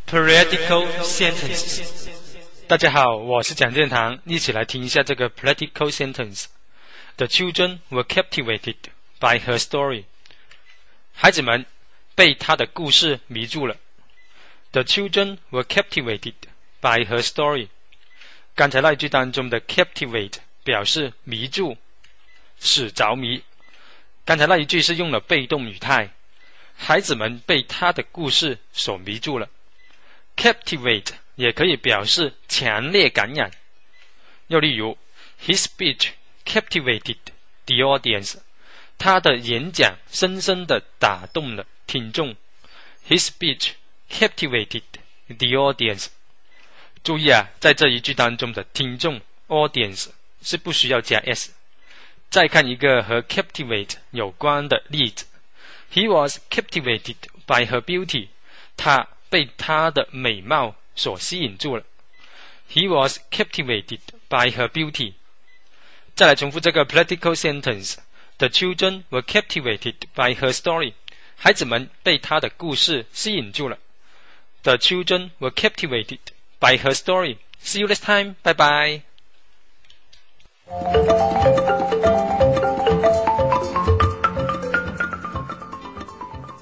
Political sentences。大家好，我是蒋建堂，一起来听一下这个 political sentence。The children were captivated by her story。孩子们被她的故事迷住了。The children were captivated by her story。刚才那一句当中的 captivate 表示迷住、使着迷。刚才那一句是用了被动语态，孩子们被她的故事所迷住了。Captivate 也可以表示强烈感染，又例如 His speech captivated the audience， 他的演讲深深地打动了听众。His speech captivated the audience。 注意啊，在这一句当中的听众 audience 是不需要加 s。 再看一个和 captivate 有关的例子， He was captivated by her beauty， 他被她的美貌所吸引住了。 He was captivated by her beauty。 再来重复这个 political sentence。 The children were captivated by her story。 孩子们被她的故事吸引住了。 The children were captivated by her story。 See you next time. Bye bye.